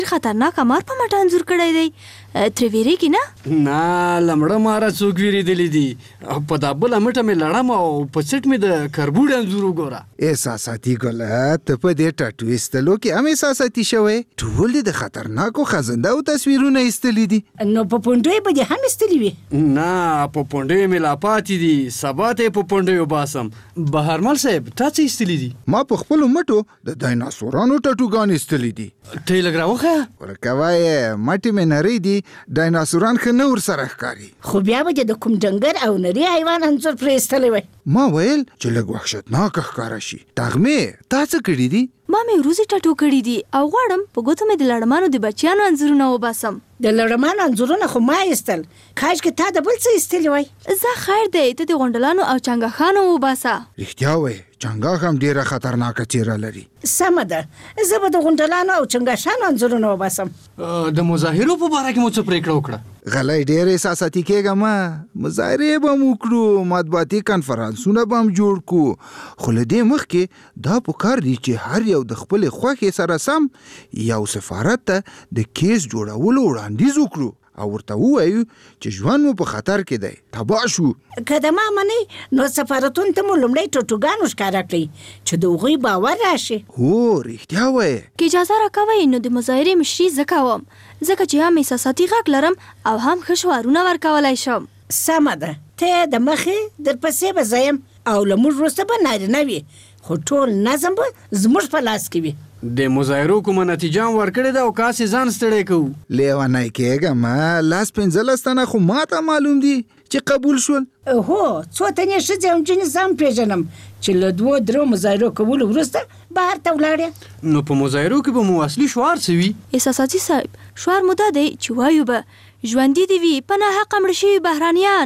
خطرناک مار په مټ انځور کړی دی. ترې ویریږي نه؟ نه لمړه ماره څوک ویرېدلی دي. په دا بله مټه مې لړم او په سټ مې د کربوړي انځور وګوره. احساساتي ګله ته په دې ټاټو ایستلو کې هم احساساتي شوی. ټول د خطرناکو خزندهو تصویرونه ایستلي دي. نو په پونډیو به دې هم ایستلي وي؟ نه په پونډیو مې لا پاتې دي. سبا ته یې په پونډیو باسم. بهرمل صاحب تا څه ایستلي دي؟ ما په خپلو مټو د ډایناسورانو ټاټوګان ایستلي دي. ته یې لږ راوښیه. ورکه وایې مټې مې نرۍ دي، ډایناسوران ښه نه ورسره ښکاري. خو بیا به د کوم ډنګر او نري حیوان انځور پرې ایستلی وی؟ ما ویل چې لږ وحشتناکه ښکاره شي. تغمې تا څه کړي دي؟ ما مې وروځې ټاټو کړي دي او غواړم په ګوتو مې د لړمانو د بچیانو انځورونه وباسم. د لړمانو انځورونه خو ما ایستل، کاشکې تا د بل څه ایستلي وی. زه خیر دی ته د غونډلانو او چنګښانو وباسه. رښتیا وایې چنګاښ هم ډېره خطرناکه څېره لري. سمه ده، زه به د غونډلانو او چنګښانو انځورونه وباسم. د مظاهرو په باره کې مو څه پرېکړه وکړه؟ غلی ډېر احساساتي کېږه ما. مظاهرې به هم وکړو، مطبوعاتي کنفرانسونه به هم جوړ کړو، خو له دې مخکې دا پکار دي چې هر یو د خپلې خوښې سره سم یو سفارت ته د کیس جوړولو وړاندیز وکړو او ورته ووایو چې ژوند مو په خطر کې دی، تباه شو. که د ما منې نو سفارتونو ته مو لومړی ټوټوګانو ښکاره کړئ چې د هغوی باور راشي. هو رښتیا وایې. که اجازه راکوئ نو د مظاهرې مشري زه کوم، ځکه چې هم احساساتي غږ لرم او هم ښه شعارونه ورکولی شم. سمه ده، ته د مخې درپسې به زه یم او له موږ وروسته به نارینه وي، خو ټول نظم به زموږ په لاس کې وي. د مظاهرو کومه نتیجه هم ورکړې ده او کاسې ځان ستړی کوو. لیونی کېږه ما. لاس 15 تنه خو ما ته معلوم دي چې قبول شول. هو څو تنې ښځې او نجونې زه هم پېژنم چې له 2-3 مظاهرو کولو وروسته بهر ته ولاړې. نو په مظاهرو کې به مو اصلي شعار څه وي؟ احساساتي صاحب شعار مو دا دی چې وایو به ژوندي دې وي په ناحقه مړه شوي بهرانیان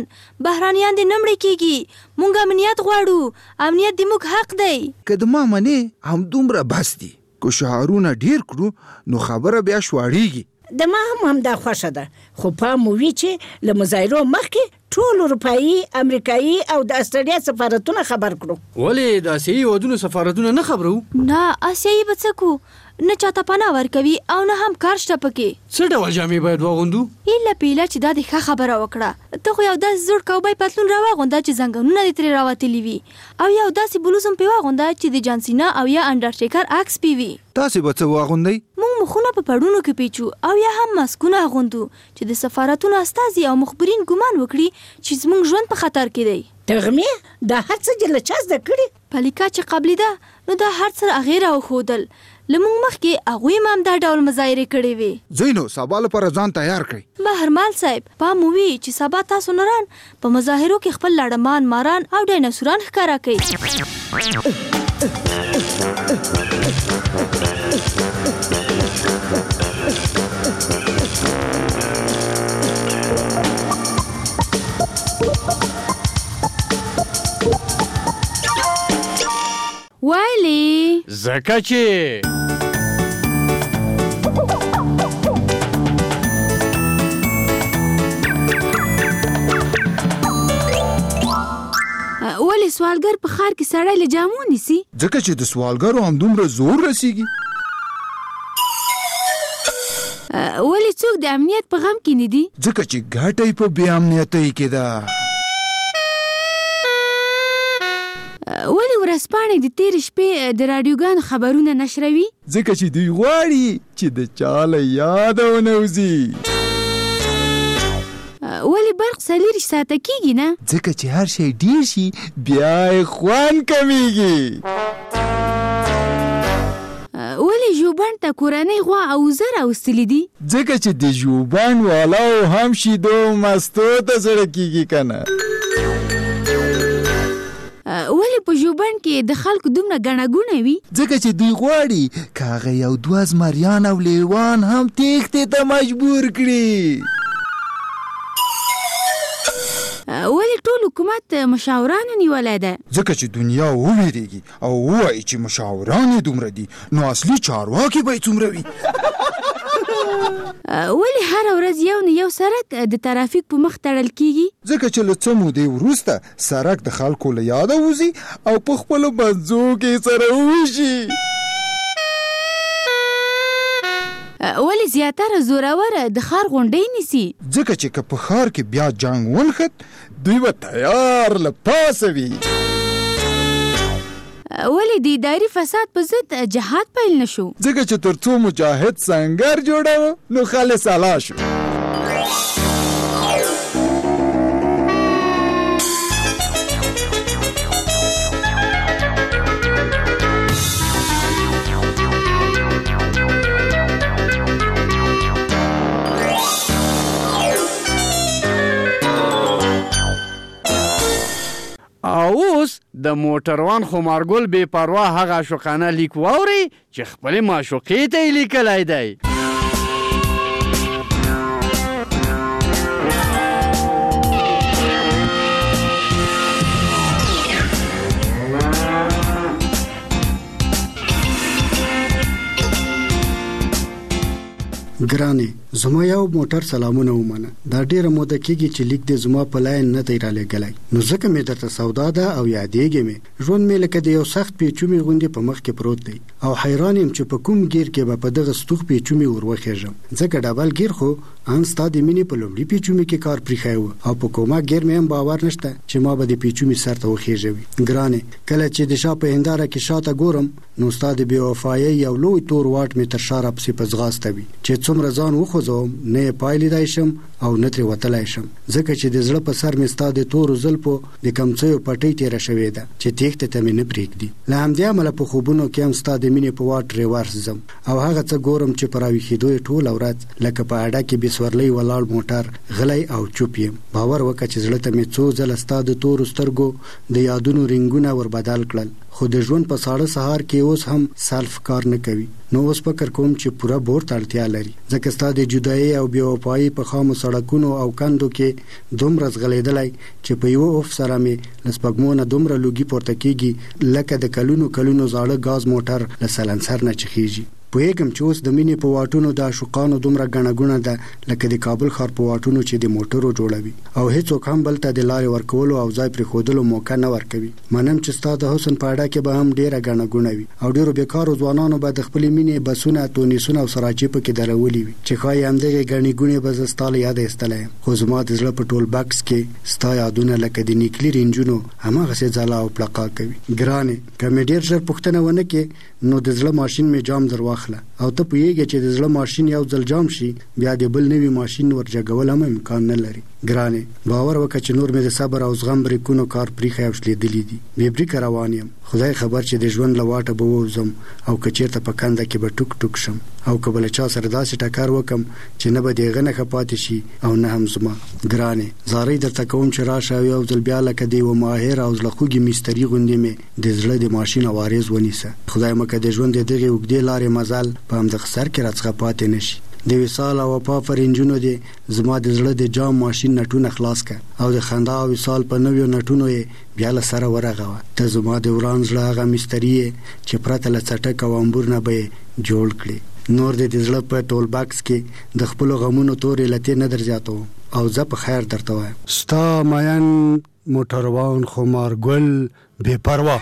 دې نه مړه کېږي، مونږ امنیت غواړو، امنیت د موږ حق دی. که د ما منې همدومره بس دي. که شعارونه ډیر کړو نو خبره بیا شواړیږي. د ما هم همدا خوښه ده، خو پام مو وي چې له مظاهرو مخکې ټول اروپایي، امریکایي او د استرالیا سفارتونه خبر کړو. ولې د اسیایي هېوادونو سفارتونه نه خبرو؟ نه اسیایي به څه کو، نه چاته پناه ورکوي او نه هم کار شته پکې. څه ډول جامې باید واغوندو؟ ایله پیله چې دا د ښه خبره وکړه. ته خو یو داسې زوړ کوبی پتلون راواغونده چې زنګنونه دې ترې راوتلي وي او یو داسې بلوز هم پې واغونده چې د جانسینا او یا انډرټیکر عکس پې وي. تاسې به څه واغوندئ؟ موږ مخونه په پړونو کې پیچو او یا هم ماسکونه اغوندو چې د سفارتونو استازي او مخبرین ګمان وکړي چې زموږ ژوند په خطر کې دی. تغمې دا هر څه دې له چا زده کړي؟ پلیکا چې قبلې ده نو دا هر څه هغې راوښودل. له موږ مخکې هغوی هم دا ډول مظاهرې کړې وې. ځئ نو سبا لپاره ځان تیار کړئ. بهرمل صاحب پام مو وي چې سبا تاسو نران په مظاهرو کې خپل لړمان، ماران او ډایناسوران ښکاره کړئ. وایلی ځکه چې ولې سوالګر په ښار کې سړی له جامو نیسي؟ ځکه چې د سوالګرو همدومره زور رسیږي. ولې څوک د امنیت په غم کې نه دي؟ ځکه چې ګټه یې په بې امنیتۍ کې ده. ولې ورځپاڼې د تېرې شپې د راډیوګانو خبرونه نشروي؟ ځکه چې دوی غواړي چې د چا له یاده ونه وځي. ولې برق 24 ساعته کېږي نه؟ ځکه چې هر شی ډیر شي بیا یې خوند کمیږي. ولې ژوبڼ ته کورنۍ غوا او وزه راوستلي دي؟ ځکه چې د ژوبڼ والاو هم شیدو مستو ته زړه کېږي که نه. ولې په ژوبڼ کې د خلکو دومره ګڼه ګوڼه وي؟ ځکه چې دوی غواړي که هغه یو 2 زمریان او لیوان هم تېښتې ته مجبور کړي. ولې ټول حکومت مشاورانو نیولی ده؟ ځکه چې دنیا وویریږي او ووایي چې مشاوران یې دومره دي نو اصلي چارواکي به یې څومره وي. ولې هره ورځ یو نه یو سړک د ترافیک په مخ تړل کېږي؟ ځکه چې له څه مودې وروسته سړک د خلکو له یاده وځي او په خپلو منځو کې سره وویشي. ولې زیاتره زوروره د ښار غونډۍ نیسي؟ ځکه چې که په ښار کې بیا جنګ ونښت دوی به تیار له پاسه وي. ولې د اداري فساد په ضد جهاد پیل نشو؟ ځکه چې تر څو مجاهد سنګر جوړو نو خالص اعلی شو. اوس د موټروان خمارګل بې پروا هغه عاشقانه لیک واورئ چې خپلې معشوقې ته یې لیکلی دی. ګرانې زما یو موټر سلامونه ومنه. دا ډیره موده کېږي چې لیک دې زما په لاین نه دی رالیږلی، نو ځکه مې درته سودا ده او یادېږې مې. ژوند مې لکه د یو سخت پیچومي غوندې په مخ کې پروت دی او حیران یم چې په کوم ګیر کې به په دغه ستوغ پیچومي ور وخېږم، ځکه ډبل ګیر خو ان ستا د مینې په لومړي پیچومي کې کار پرېښی و او په کومه ګیر مې هم باور نشته چې ما به د پیچومي سر ته وخېژوي. ګرانې کله چې د شا په هنداره کې شاته ګورم نو ستا د بې وفایۍ یو لوی تور واټ مې تر شا راپسې په ځغاسته وي چې څومره ځان وخوځوم نه یې پای لیدای شم او نه ترې وتلی شم، ځکه چې د زړه په سر مې ستا د تورو زلفو د کمڅیو پټۍ تېره شوې ده چې تېښتې ته مې نه پرېږدي. له همدې امله په خوبونو کې هم ستا د مینې په واټ ریورس ځم او هغه څه ګورم چې په راویښېدو یې ټوله ورځ لکه په اډه کې بې سورلۍ ولاړ موټر غلی او چوپ یم. باور وکړه چې زړه ته مې څو ځله ستا د تورو سترګو د یادونو رنګونه ور بدل کړل، خو د ژوند په ساړه سهار کې اوس هم سلف کار نه کوي. نو اوس فکر کوم چې پوره بور ته اړتیا لري، ځکه ستا د جدایۍ او بې وفایۍ په خامو سړکونو او کندو کې دومره ځغلېدلی چې په یوه اوف سره مې له سپږمو نه دومره لوګي پورته کېږي لکه د کلونو کلونو زاړه ګاز موټر له سلنسر نه چخېږي. پوهېږم چې اوس د مینې په واټونو د عاشقانو دومره ګڼه ګوڼه ده لکه د کابل ښار په واټونو چې د موټرو جوړوي او هیڅوک هم بل ته د لارې ورکولو او ځای پرېښودلو موقع نه ورکوي. منم چې ستا د حسن په اډه کې به هم ډېره ګڼه ګوڼه وي او ډېرو بېکارو ځوانانو به د خپلې مینې بسونه تونیسونه او سراچې پکې درولي وي چې ښایي همدغې ګڼې ګوڼې به زه ستا له یاده ایستلی یم، خو زما د زړه په ټول بکس کې ستا یادونه لکه د نیکلي رنجونو هماغسې ځلا او پلقا کوي. ګرانې که مې ډېر ژر پوښتنه ونه کړې نو د زړه ماشین مې جام در واخله او ته پوهېږې چې د زړه ماشین یو ځل جام شي بیا د بل نوي ماشین ورجګول هم امکان نه لري. ګرانې باور وکړه چې نور مې د صبر او زغم بریکونو کار پرېښی او شلېدلي دي، بې بریکه روان یم. خدای خبر چې د ژوند له واټه به ووځم او که چېرته په کنده کې به ټوک ټوک شم او که به له چا سره داسې ټکر وکم چې نه به د هغه نښه پاتې شي او نه هم زما. ګرانې زارۍ درته کوم چې راشه او یو ځل بیا لکه د یوه ماهر او زړه خوږې مستري غوندې مې د زړه د ماشین اوارېز ونیسه. خدای مکه د ژوند د دغې اوږدې لارې مزل په همدغه سر کې راڅخه پاتې نه شي. د وصال او وفا فرنجونو دې زما د زړه د جام ماشین نټونه خلاص که او د خندا او وصال په نویو نټونو یې بیا له سره ورغوه. ته زما د وران زړه هغه مستري یې چې پرته له څټک او امبور نه به یې جوړ کړي. نور دې د زړه په ټول باکس کې د خپلو غمونو تورې لتې نه در زیاتوم او زه په خیر درته وایم. ستا مین موټروان خمارګل بې پروا.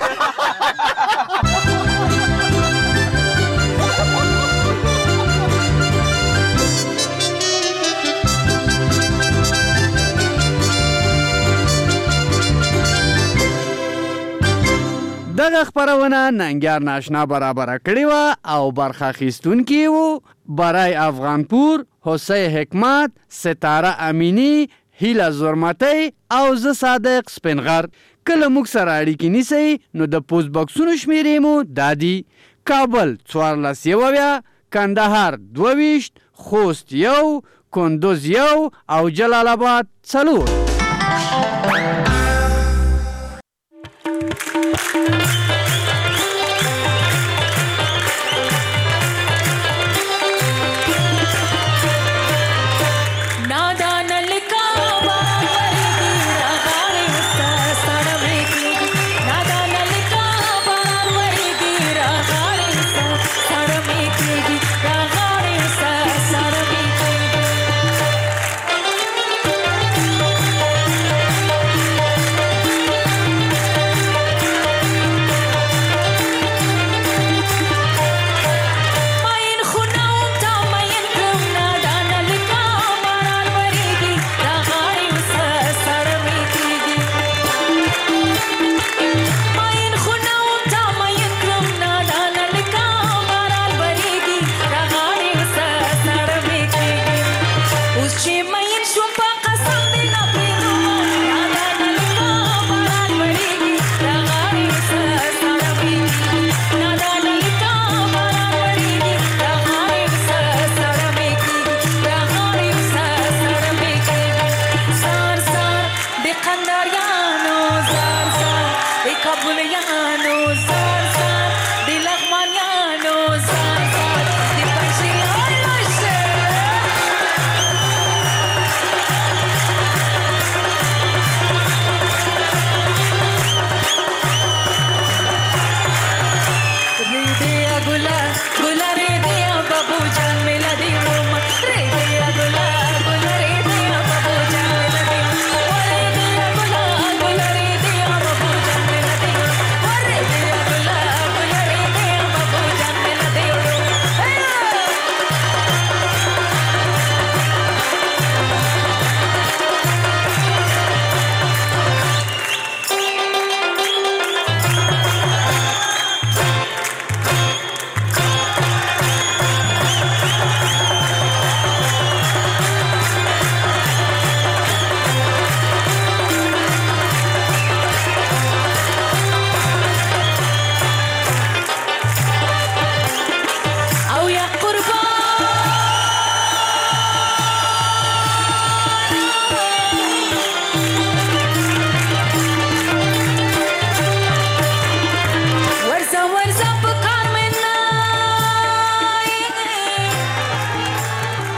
دغه خپرونه ننګیار ناشنا برابره کړې وه او برخه اخیستونکي وو برای افغانپور، حسین حکمت، ستاره امینی، هیله زرمتی او زه صادق سپینغر. کله موږ سره اړیکې نیسئ نو د پوسټ بکسونو شمیرې مو دا دي: کابل 14 کندهار 22 خوست 1 کندوز 1 او جلال آباد 4.